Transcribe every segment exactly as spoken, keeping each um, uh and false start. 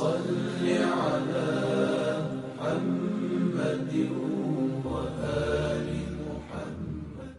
صل على محمد وآل محمد.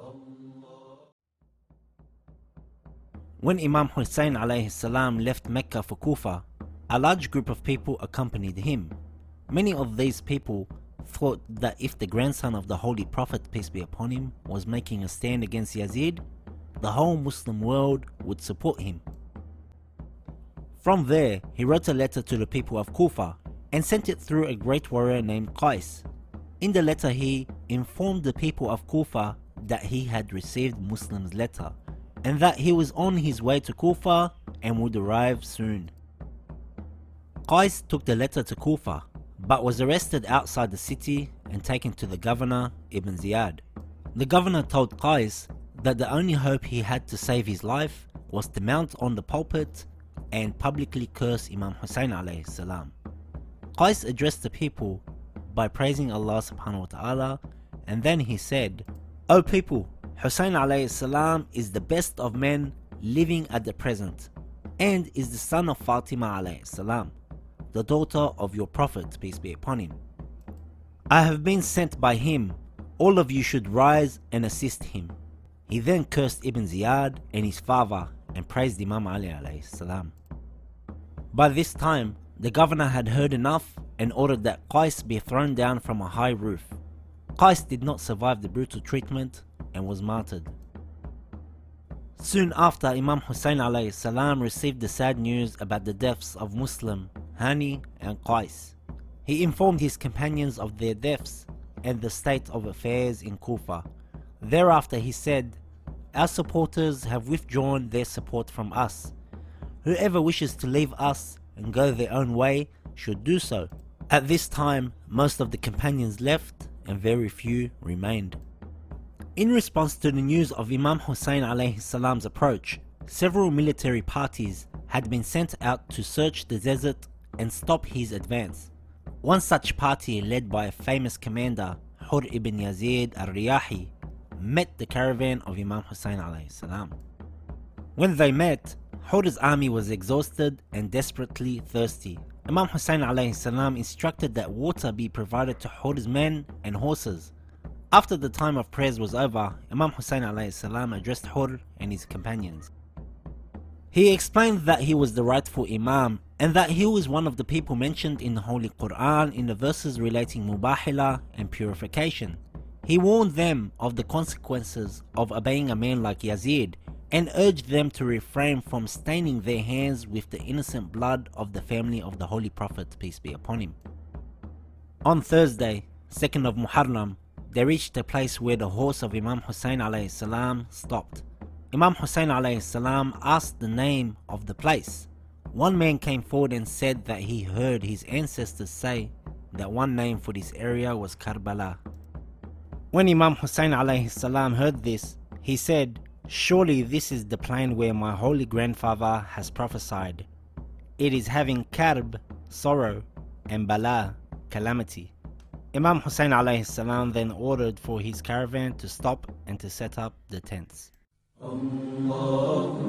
When Imam Hussein alayhi salam left Mecca for Kufa, a large group of people accompanied him. Many of these people thought that if the grandson of the Holy Prophet, peace be upon him, was making a stand against Yazid, the whole Muslim world would support him. From there, he wrote a letter to the people of Kufa and sent it through a great warrior named Qais. In the letter, he informed the people of Kufa that he had received Muslim's letter and that he was on his way to Kufa and would arrive soon. Qais took the letter to Kufa, but was arrested outside the city and taken to the governor, Ibn Ziyad. The governor told Qais that the only hope he had to save his life was to mount on the pulpit and publicly curse Imam Hussein alayhi salam. Qais addressed the people by praising Allah subhanahu wa ta'ala, and then he said, "O people, Hussein alayhi salam is the best of men living at the present, and is the son of Fatima alayhi salam, the daughter of your Prophet, peace be upon him. I have been sent by him. All of you should rise and assist him." He then cursed Ibn Ziyad and his father and praised Imam Ali alayhi salam. By this time, the governor had heard enough and ordered that Qais be thrown down from a high roof. Qais did not survive the brutal treatment and was martyred. Soon after, Imam Hussein alayhi salam received the sad news about the deaths of Muslim, Hani and Qais. He informed his companions of their deaths and the state of affairs in Kufa. Thereafter he said, "Our supporters have withdrawn their support from us. Whoever wishes to leave us and go their own way should do so." At this time, most of the companions left and very few remained. In response to the news of Imam Hussein alayhi salam's approach, several military parties had been sent out to search the desert and stop his advance. One such party, led by a famous commander, Hur ibn Yazid al-Riyahi, met the caravan of Imam Hussein alayhi salam. When they met, Hur's army was exhausted and desperately thirsty. Imam Hussein alayhi salam instructed that water be provided to Hur's men and horses. After the time of prayers was over, Imam Hussein alayhi salam addressed Hur and his companions. He explained that he was the rightful Imam and that he was one of the people mentioned in the Holy Quran in the verses relating Mubahila and purification. He warned them of the consequences of obeying a man like Yazid and urged them to refrain from staining their hands with the innocent blood of the family of the Holy Prophet, peace be upon him. On Thursday, second of Muharram, they reached a place where the horse of Imam Hussein alayhi salam stopped. Imam Hussein alayhi salam asked the name of the place. One man came forward and said that he heard his ancestors say that one name for this area was Karbala. When Imam Hussein alayhi salam heard this, he said, "Surely this is the plain where my holy grandfather has prophesied. It is having karb, sorrow, and bala, calamity." Imam Hussein alayhi salam then ordered for his caravan to stop and to set up the tents.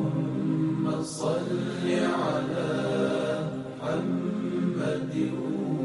اللهم صل على محمد